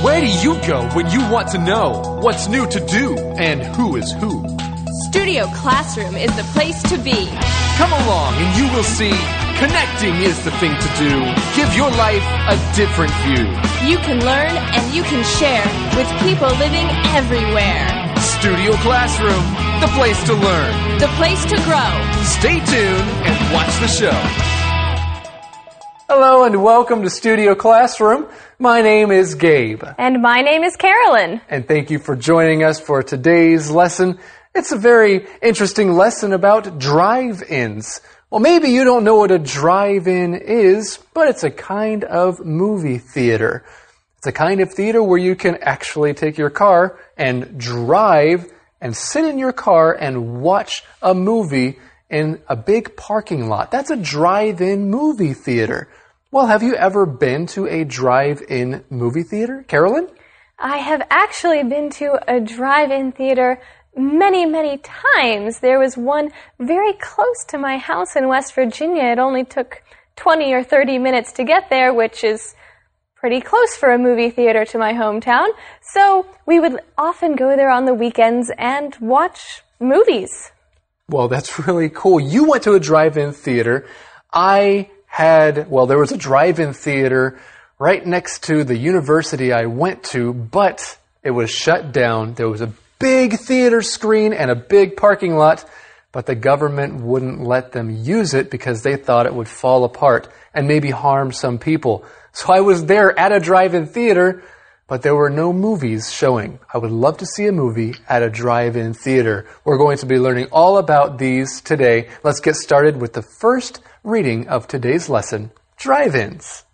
Where do you go when you want to know what's new to do and who is who? Studio Classroom is the place to be. Come along and you will see connecting is the thing to do. Give your life a different view. You can learn and you can share with people living everywhere. Studio Classroom, the place to learn. The place to grow. Stay tuned and watch the show. Hello and welcome to Studio Classroom. My name is Gabe. And my name is Carolyn. And thank you for joining us for today's lesson. It's a very interesting lesson about drive-ins. Well, maybe you don't know what a drive-in is, but it's a kind of movie theater. It's a kind of theater where you can actually take your car and drive and sit in your car and watch a movie in a big parking lot. That's a drive-in movie theater. Well, have you ever been to a drive-in movie theater, Carolyn? I have actually been to a drive-in theater many, many times. There was one very close to my house in West Virginia. It only took 20 or 30 minutes to get there, which is pretty close for a movie theater to my hometown. So we would often go there on the weekends and watch movies. Well, that's really cool. You went to a drive-in theater. There was a drive-in theater right next to the university I went to, but it was shut down. There was a big theater screen and a big parking lot, but the government wouldn't let them use it because they thought it would fall apart and maybe harm some people. So I was there at a drive-in theater, but there were no movies showing. I would love to see a movie at a drive-in theater. We're going to be learning all about these today. Let's get started with the first reading of today's lesson, Drive-ins.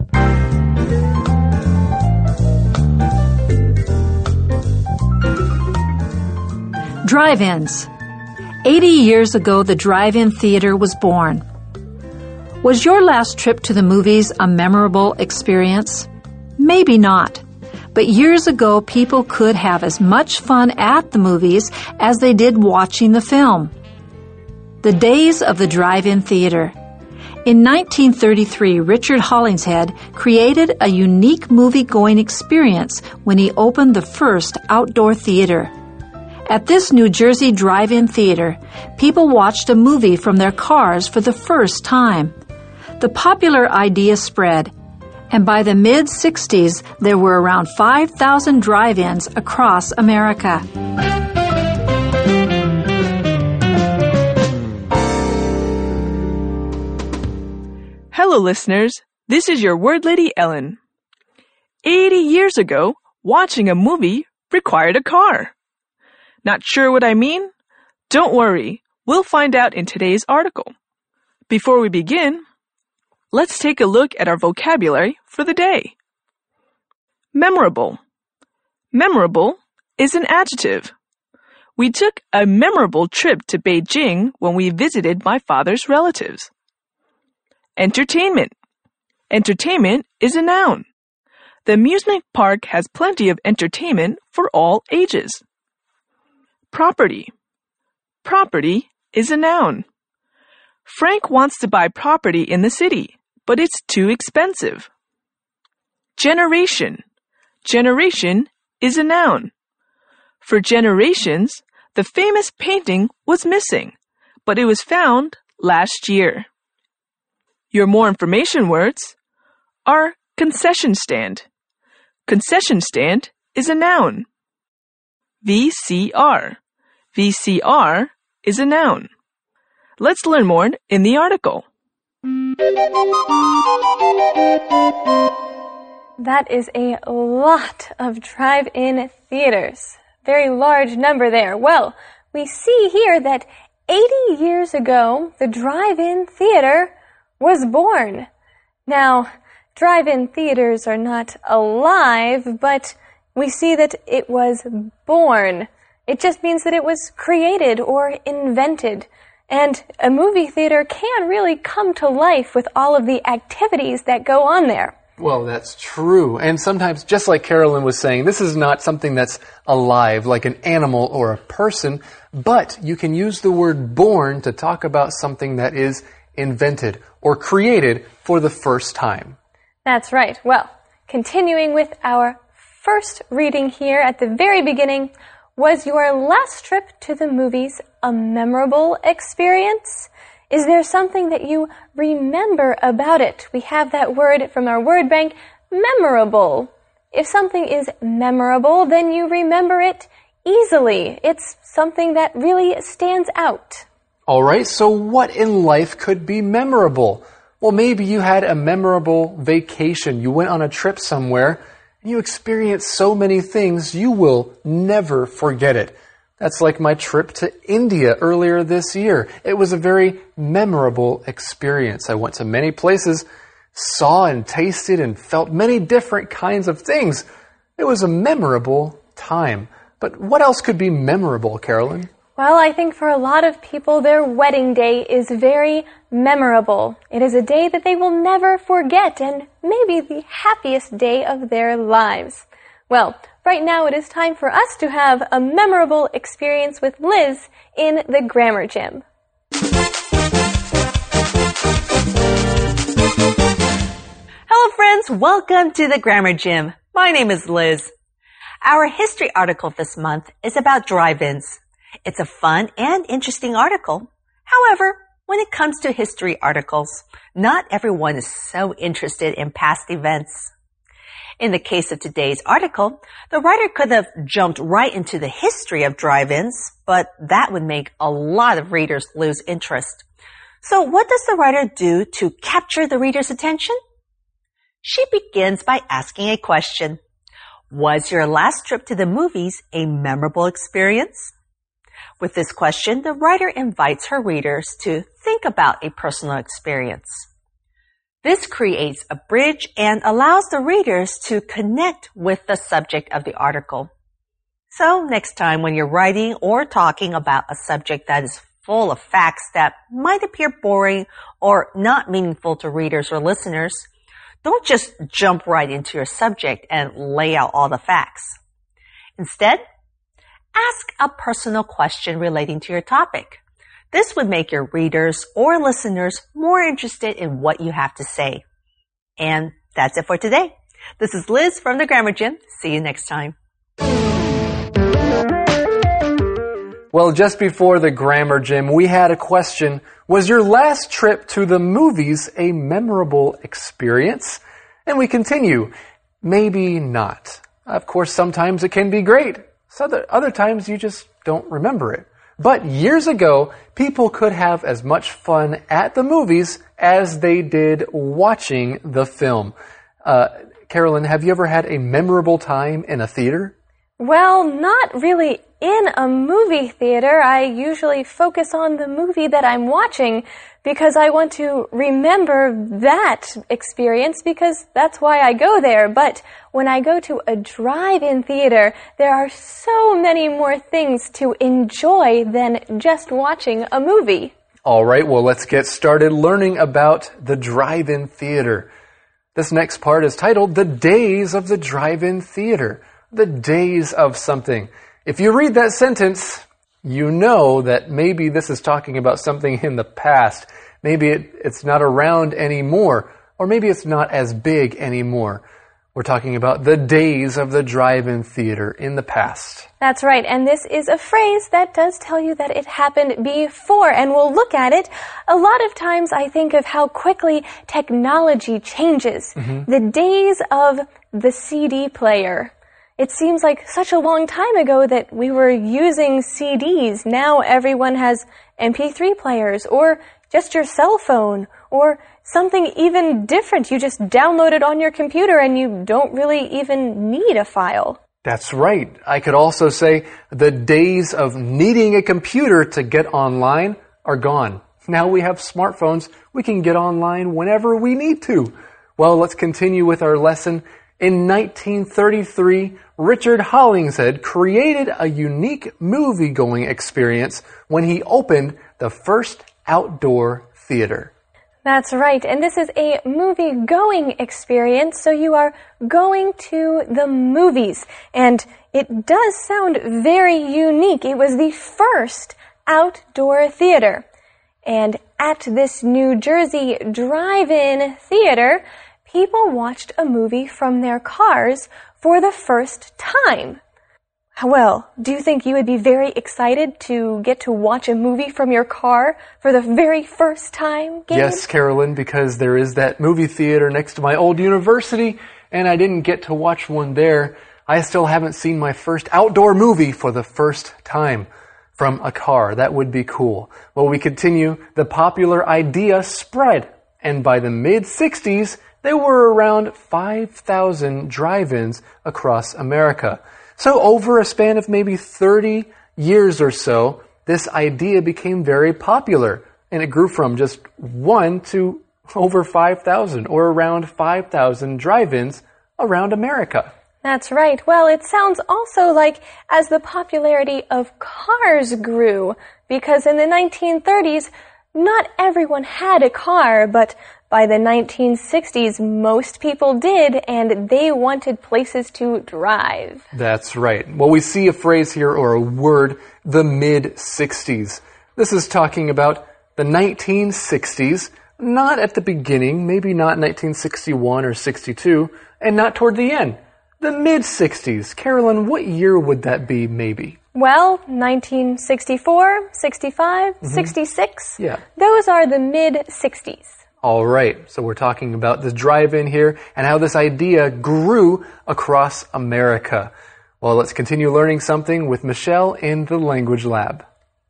Drive-ins. 80 years ago, the drive-in theater was born. Was your last trip to the movies a memorable experience? Maybe not. But years ago, people could have as much fun at the movies as they did watching the film. The days of the drive-in theater. In 1933, Richard Hollingshead created a unique movie-going experience when he opened the first outdoor theater. At this New Jersey drive-in theater, people watched a movie from their cars for the first time. The popular idea spread, and by the mid-60s, there were around 5,000 drive-ins across America. Hello, listeners. This is your Word Lady Ellen. 80 years ago, watching a movie required a car. Not sure what I mean? Don't worry. We'll find out in today's article. Before we begin, let's take a look at our vocabulary for the day. Memorable. Memorable is an adjective. We took a memorable trip to Beijing when we visited my father's relatives. Entertainment. Entertainment is a noun. The amusement park has plenty of entertainment for all ages. Property. Property is a noun. Frank wants to buy property in the city, but it's too expensive. Generation. Generation is a noun. For generations, the famous painting was missing, but it was found last year. Your more information words are concession stand. Concession stand is a noun. VCR. VCR is a noun. Let's learn more in the article. That is a lot of drive-in theaters. Very large number there. Well, we see here that 80 years ago, the drive-in theater was born. Now, drive-in theaters are not alive, but we see that it was born. It just means that it was created or invented. And a movie theater can really come to life with all of the activities that go on there. Well, that's true. And sometimes, just like Carolyn was saying, this is not something that's alive, like an animal or a person, but you can use the word born to talk about something that is invented or created for the first time. That's right. Well, continuing with our first reading here at the very beginning, was your last trip to the movies a memorable experience? Is there something that you remember about it? We have that word from our word bank, memorable. If something is memorable, then you remember it easily. It's something that really stands out. All right, so what in life could be memorable? Well, maybe you had a memorable vacation. You went on a trip somewhere and you experienced so many things you will never forget it. That's like my trip to India earlier this year. It was a very memorable experience. I went to many places, saw and tasted and felt many different kinds of things. It was a memorable time. But what else could be memorable, Carolyn? Well, I think for a lot of people, their wedding day is very memorable. It is a day that they will never forget and maybe the happiest day of their lives. Well, right now it is time for us to have a memorable experience with Liz in the Grammar Gym. Hello friends, welcome to the Grammar Gym. My name is Liz. Our history article this month is about drive-ins. It's a fun and interesting article. However, when it comes to history articles, not everyone is so interested in past events. In the case of today's article, the writer could have jumped right into the history of drive-ins, but that would make a lot of readers lose interest. So what does the writer do to capture the reader's attention? She begins by asking a question. Was your last trip to the movies a memorable experience? With this question, the writer invites her readers to think about a personal experience. This creates a bridge and allows the readers to connect with the subject of the article. So next time when you're writing or talking about a subject that is full of facts that might appear boring or not meaningful to readers or listeners, don't just jump right into your subject and lay out all the facts. Instead, ask a personal question relating to your topic. This would make your readers or listeners more interested in what you have to say. And that's it for today. This is Liz from the Grammar Gym. See you next time. Well, just before the Grammar Gym, we had a question. Was your last trip to the movies a memorable experience? And we continue. Maybe not. Of course, sometimes it can be great. So other times you just don't remember it. But years ago, people could have as much fun at the movies as they did watching the film. Carolyn, have you ever had a memorable time in a theater? Well, not really in a movie theater. I usually focus on the movie that I'm watching because I want to remember that experience because that's why I go there. But when I go to a drive-in theater, there are so many more things to enjoy than just watching a movie. All right, well, let's get started learning about the drive-in theater. This next part is titled The Days of the Drive-In Theater. The days of something. If you read that sentence, you know that maybe this is talking about something in the past. Maybe it's not around anymore, or maybe it's not as big anymore. We're talking about the days of the drive-in theater in the past. That's right, and this is a phrase that does tell you that it happened before, and we'll look at it. A lot of times I think of how quickly technology changes. The days of the CD player. It seems like such a long time ago that we were using CDs. Now everyone has MP3 players or just your cell phone or something even different. You just download it on your computer and you don't really even need a file. That's right. I could also say the days of needing a computer to get online are gone. Now we have smartphones. We can get online whenever we need to. Well, let's continue with our lesson. In 1933, Richard Hollingshead created a unique movie-going experience when he opened the first outdoor theater. That's right, and this is a movie-going experience, so you are going to the movies. And it does sound very unique. It was the first outdoor theater. And at this New Jersey drive-in theater, people watched a movie from their cars for the first time. Well, do you think you would be very excited to get to watch a movie from your car for the very first time, Gabe? Yes, Carolyn, because there is that movie theater next to my old university, and I didn't get to watch one there. I still haven't seen my first outdoor movie for the first time from a car. That would be cool. Well, we continue. The popular idea spread, and by the mid-60s, there were around 5,000 drive-ins across America. So over a span of maybe 30 years or so, this idea became very popular, and it grew from just 1 to over 5,000, or around 5,000 drive-ins around America. That's right. Well, it sounds also like as the popularity of cars grew, because in the 1930s, not everyone had a car, but by the 1960s, most people did, and they wanted places to drive. That's right. Well, we see a phrase here, or a word, the mid-60s. This is talking about the 1960s, not at the beginning, maybe not 1961 or 62, and not toward the end. The mid-60s. Carolyn, what year would that be, maybe? Well, 1964, 65, 66. Yeah. Those are the mid-60s. All right, so we're talking about the drive-in here and how this idea grew across America. Well, let's continue learning something with Michelle in the Language Lab.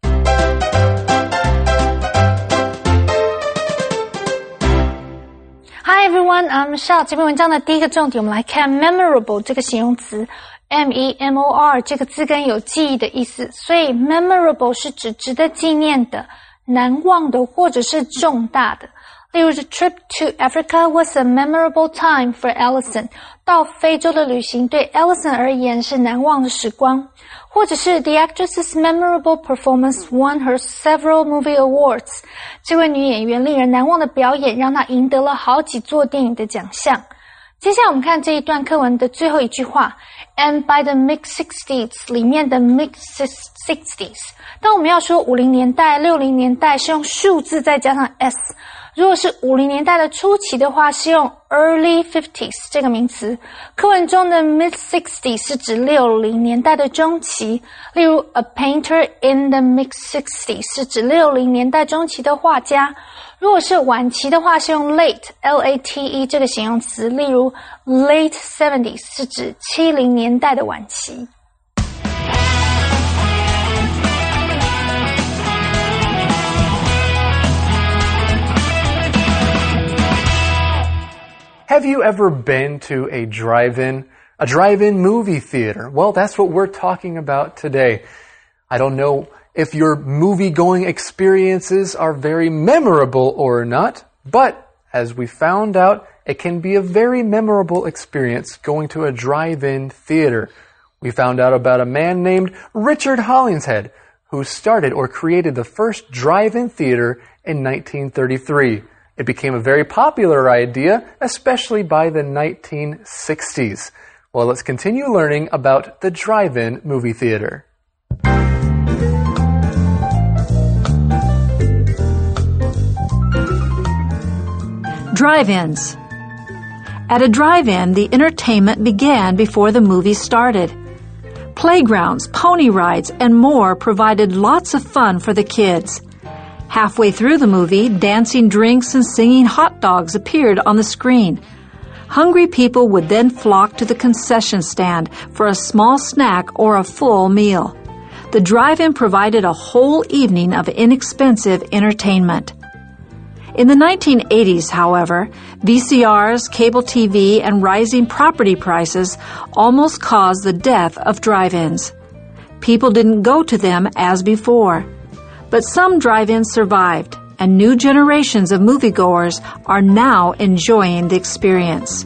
Hi everyone, I'm Michelle. 这篇文章的第一个重点，我们来看 memorable 这个形容词。M-E-M-O-R 这个字根有记忆的意思，所以 memorable 是指值得纪念的、难忘的或者是重大的。例如 The trip to Africa was a memorable time for Allison. 到非洲的旅行对 Allison 而言是难忘的时光。或者是 The actress's memorable performance won her several movie awards. 这位女演员令人难忘的表演让她赢得了好几座电影的奖项。接下来我们看这一段课文的最后一句话 And by the mid-60s 里面的 mid-60s 当我们要说50年代、60年代是用数字再加上 s， 如果是50年代的初期的话是用 early 50s 这个名词。课文中的 mid-60s 是指60年代的中期，例如 a painter in the mid-60s 是指60年代中期的画家。如果是晚期的话是用 late L-A-T-E 这个形容词，例如 late 70s 是指70年代的晚期。 Have you ever been to a drive-in movie theater? Well, that's what we're talking about today. I don't know if your movie-going experiences are very memorable or not, but as we found out, it can be a very memorable experience going to a drive-in theater. We found out about a man named Richard Hollingshead, who started or created the first drive-in theater in 1933. It became a very popular idea, especially by the 1960s. Well, let's continue learning about the drive-in movie theater. Drive-ins. At a drive-in, the entertainment began before the movie started. Playgrounds, pony rides, and more provided lots of fun for the kids. Halfway through the movie, dancing drinks and singing hot dogs appeared on the screen. Hungry people would then flock to the concession stand for a small snack or a full meal. The drive-in provided a whole evening of inexpensive entertainment. In the 1980s, however, VCRs, cable TV, and rising property prices almost caused the death of drive-ins. People didn't go to them as before. But some drive-ins survived, and new generations of moviegoers are now enjoying the experience.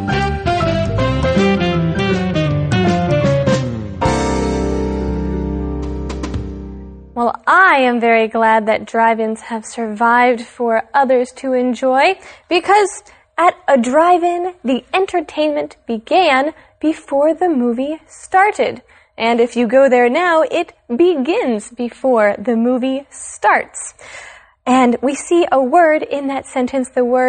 Well, I am very glad that drive-ins have survived for others to enjoy, because at a drive-in, the entertainment began before the movie started. And if you go there now, it begins before the movie starts. And we see a word in that sentence, the word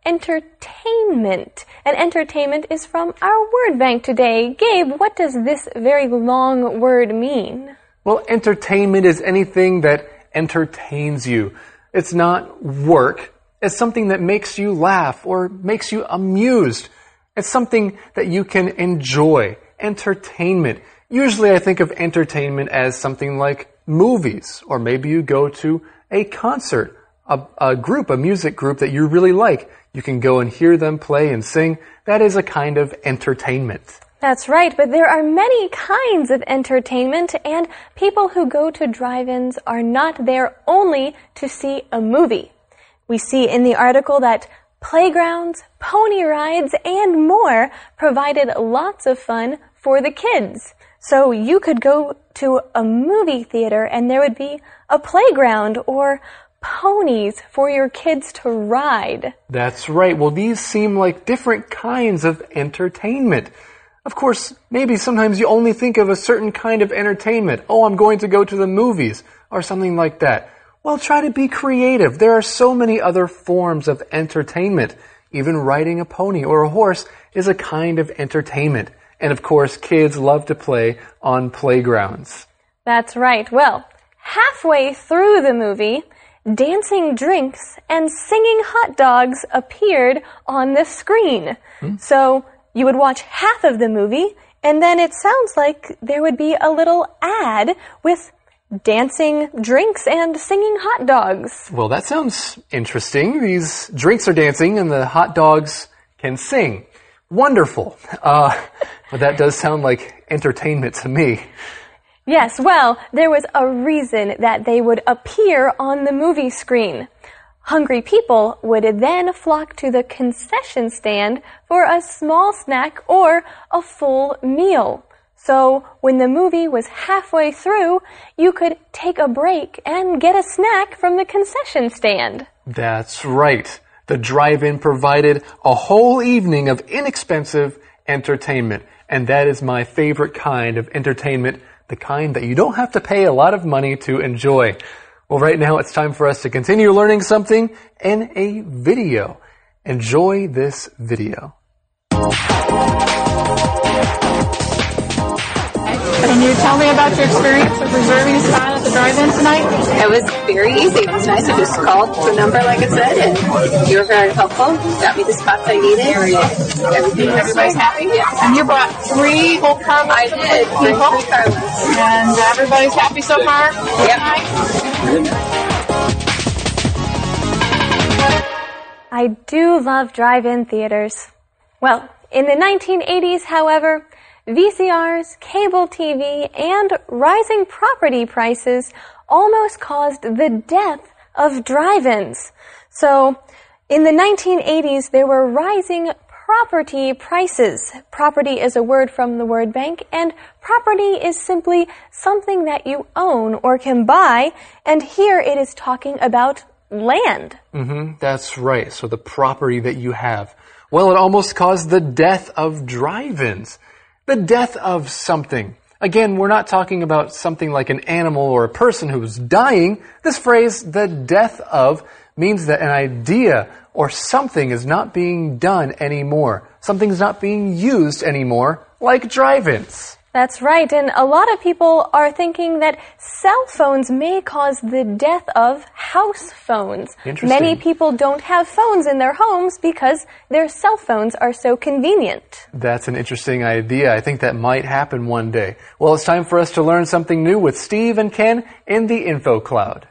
entertainment. And entertainment is from our word bank today. Gabe, what does this very long word mean? Well, entertainment is anything that entertains you. It's not work. It's something that makes you laugh or makes you amused. It's something that you can enjoy. Entertainment. Usually I think of entertainment as something like movies, or maybe you go to a concert, a music group that you really like. You can go and hear them play and sing. That is a kind of entertainment. That's right, but there are many kinds of entertainment, and people who go to drive-ins are not there only to see a movie. We see in the article that playgrounds, pony rides, and more provided lots of fun for the kids. So you could go to a movie theater and there would be a playground or ponies for your kids to ride. That's right. Well, these seem like different kinds of entertainment. Of course, maybe sometimes you only think of a certain kind of entertainment. Oh, I'm going to go to the movies or something like that. Well, try to be creative. There are so many other forms of entertainment. Even riding a pony or a horse is a kind of entertainment. And of course, kids love to play on playgrounds. That's right. Well, halfway through the movie, dancing drinks and singing hot dogs appeared on the screen. So you would watch half of the movie, and then it sounds like there would be a little ad with dancing drinks and singing hot dogs. Well, that sounds interesting. These drinks are dancing and the hot dogs can sing. Wonderful. But that does sound like entertainment to me. Yes, well, there was a reason that they would appear on the movie screen. Hungry people would then flock to the concession stand for a small snack or a full meal. So when the movie was halfway through, you could take a break and get a snack from the concession stand. That's right. The drive-in provided a whole evening of inexpensive entertainment. And that is my favorite kind of entertainment, the kind that you don't have to pay a lot of money to enjoy. Well, right now it's time for us to continue learning something in a video. Enjoy this video. Can you tell me about your experience of reserving a spot at the drive-in tonight? It was very easy. It was nice. I just called the number, like I said, and you were very helpful. Got me the spots I needed. Everybody's happy? Yeah. And you brought 3 whole carloads. I did. 3 carloads. And everybody's happy so far? Yep. I do love drive-in theaters. Well, in the 1980s, however, VCRs, cable TV, and rising property prices almost caused the death of drive-ins. So, in the 1980s, there were rising property prices. Property is a word from the word bank, and property is simply something that you own or can buy, and here it is talking about land. That's right. So the property that you have. Well, it almost caused the death of drive-ins. The death of something. Again, we're not talking about something like an animal or a person who's dying. This phrase, the death of, means that an idea or something is not being done anymore. Something's not being used anymore, like drive-ins. That's right, and a lot of people are thinking that cell phones may cause the death of house phones. Interesting. Many people don't have phones in their homes because their cell phones are so convenient. That's an interesting idea. I think that might happen one day. Well, it's time for us to learn something new with Steve and Ken in the Info Cloud.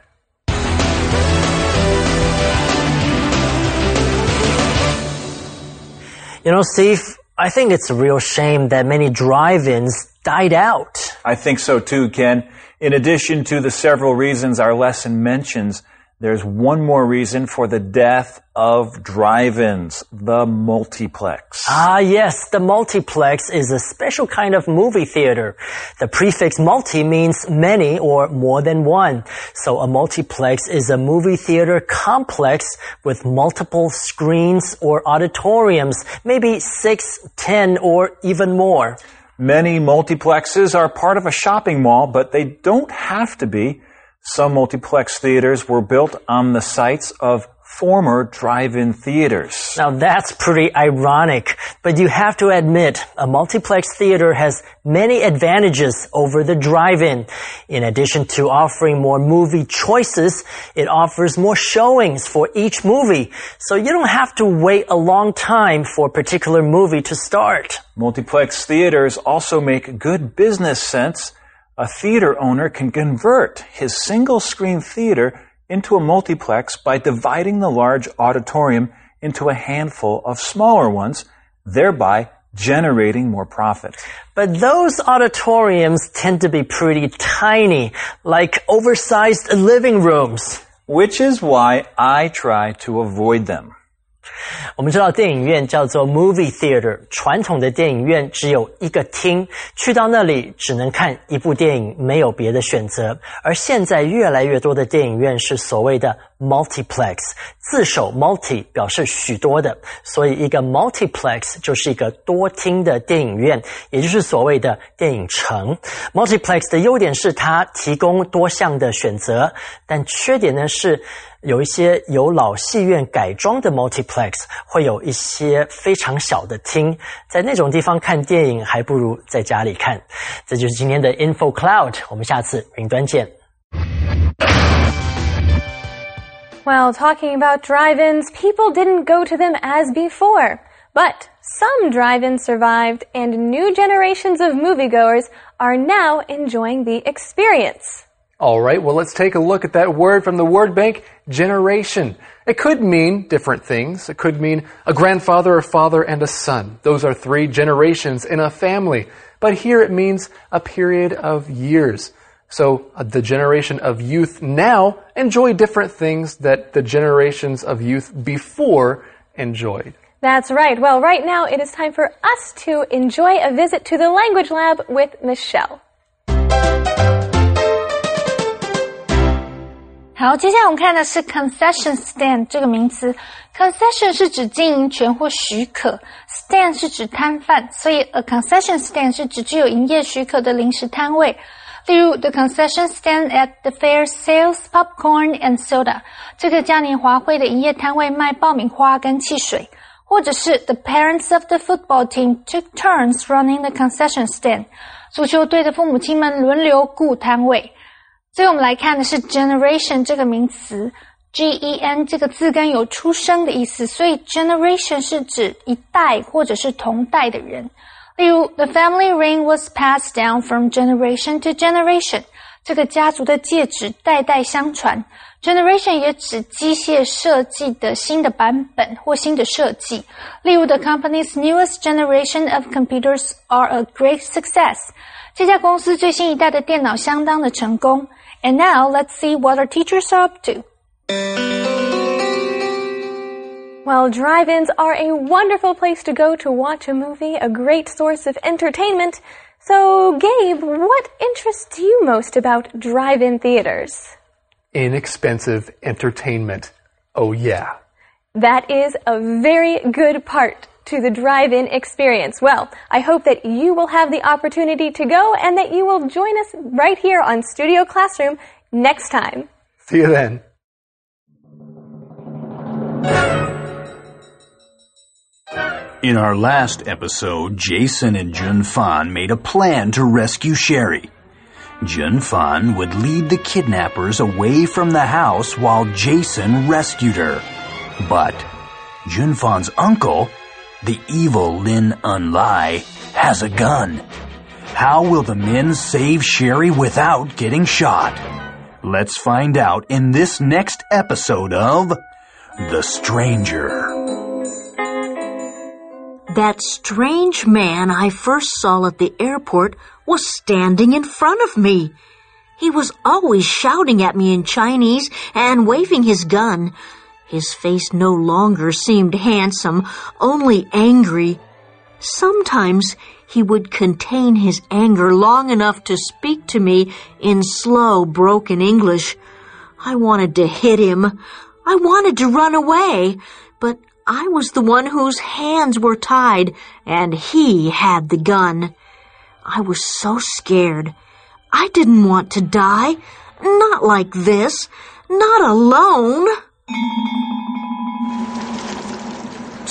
You know, Steve, I think it's a real shame that many drive-ins died out. I think so too, Ken. In addition to the several reasons our lesson mentions, there's one more reason for the death of drive-ins, the multiplex. Ah, yes, the multiplex is a special kind of movie theater. The prefix multi means many or more than one. So a multiplex is a movie theater complex with multiple screens or auditoriums, maybe 6, 10, or even more. Many multiplexes are part of a shopping mall, but they don't have to be. Some multiplex theaters were built on the sites of former drive-in theaters. Now that's pretty ironic, but you have to admit, a multiplex theater has many advantages over the drive-in. In addition to offering more movie choices, it offers more showings for each movie, so you don't have to wait a long time for a particular movie to start. Multiplex theaters also make good business sense. A theater owner can convert his single-screen theater into a multiplex by dividing the large auditorium into a handful of smaller ones, thereby generating more profit. But those auditoriums tend to be pretty tiny, like oversized living rooms. Which is why I try to avoid them. 我们知道电影院叫做 movie theater， 传统的电影院只有一个厅，去到那里只能看一部电影，没有别的选择。而现在越来越多的电影院是所谓的 multiplex， 字首 multi 表示许多的，所以一个 multiplex 就是一个多厅的电影院，也就是所谓的电影城。multiplex 的优点是它提供多项的选择，但缺点呢是有一些由老戏院改装的 multiplex 会有一些非常小的厅，在那种地方看电影还不如在家里看。这就是今天的 Info Cloud， 我们下次云端见。 Well, talking about drive-ins, people didn't go to them as before. But some drive-ins survived, and new generations of moviegoers are now enjoying the experience. All right, well, let's take a look at that word from the word bank, generation. It could mean different things. It could mean a grandfather, a father, and a son. Those are 3 generations in a family. But here it means a period of years. So the generation of youth now enjoy different things that the generations of youth before enjoyed. That's right. Well, right now it is time for us to enjoy a visit to the Language Lab with Michelle. 好，接下来我们看的是 concession stand 这个名词。concession 是指经营权或许可， stand 是指摊贩，所以 a concession stand 是指具有营业许可的临时摊位。例如 the concession stand at the fair sells popcorn and soda， 这个嘉年华会的营业摊位卖爆米花跟汽水。或者是 the parents of the football team took turns running the concession stand， 足球队的父母亲们轮流顾摊位。最后我们来看的是 generation 这个名词， G-E-N 这个字根有出生的意思，所以 generation 是指一代或者是同代的人。例如 the family ring was passed down from generation to generation， 这个家族的戒指代代相传。Generation 也指机械设计的新的版本或新的设计。例如 the company's newest generation of computers are a great success， 这家公司最新一代的电脑相当的成功。And now let's see what our teachers are up to. Well, drive-ins are a wonderful place to go to watch a movie, a great source of entertainment. So, Gabe, what interests you most about drive-in theaters? Inexpensive entertainment. Oh, yeah. That is a very good part to the drive-in experience. Well, I hope that you will have the opportunity to go and that you will join us right here on Studio Classroom next time. See you then. In our last episode, Jason and Jun Fan made a plan to rescue Sherry. Jun Fan would lead the kidnappers away from the house while Jason rescued her. But Jun Fan's uncle, the evil Lin Unlai, has a gun. How will the men save Sherry without getting shot? Let's find out in this next episode of The Stranger. That strange man I first saw at the airport was standing in front of me. He was always shouting at me in Chinese and waving his gun. His face no longer seemed handsome, only angry. Sometimes he would contain his anger long enough to speak to me in slow, broken English. I wanted to hit him. I wanted to run away, but I was the one whose hands were tied, and he had the gun. I was so scared. I didn't want to die. Not like this. Not alone.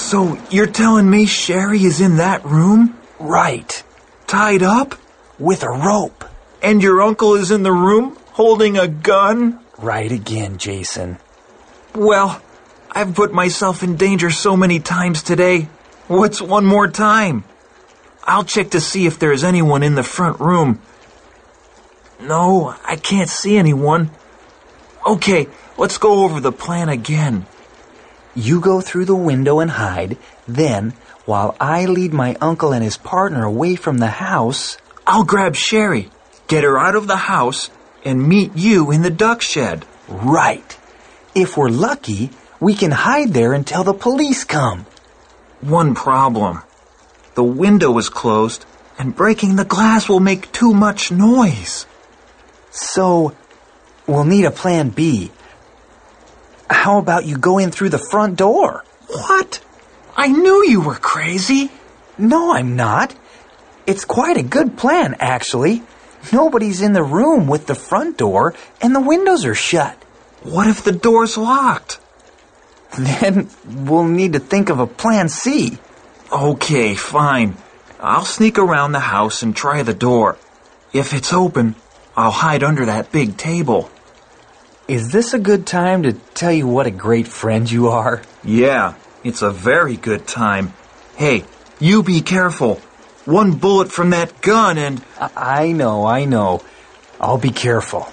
So you're telling me Sherry is in that room? Right. Tied up? With a rope. And your uncle is in the room holding a gun? Right again, Jason. Well, I've put myself in danger so many times today. What's one more time? I'll check to see if there's anyone in the front room. No, I can't see anyone. Okay, let's go over the plan again. You go through the window and hide. Then, while I lead my uncle and his partner away from the house, I'll grab Sherry, get her out of the house, and meet you in the duck shed. Right. If we're lucky, we can hide there until the police come. One problem. The window is closed, and breaking the glass will make too much noise. So, we'll need a plan B. How about you go in through the front door? What? I knew you were crazy. No, I'm not. It's quite a good plan, actually. Nobody's in the room with the front door, and the windows are shut. What if the door's locked? Then we'll need to think of a plan C. Okay, fine. I'll sneak around the house and try the door. If it's open, I'll hide under that big table. Is this a good time to tell you what a great friend you are? Yeah, it's a very good time. Hey, you be careful. One bullet from that gun and... I know. I'll be careful.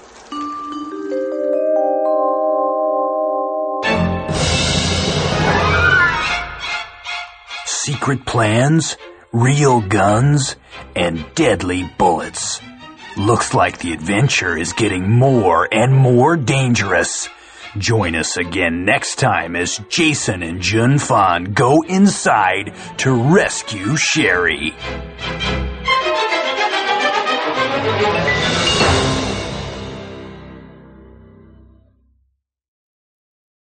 Secret plans, real guns, and deadly bullets. Looks like the adventure is getting more and more dangerous. Join us again next time as Jason and Jun Fan go inside to rescue Sherry.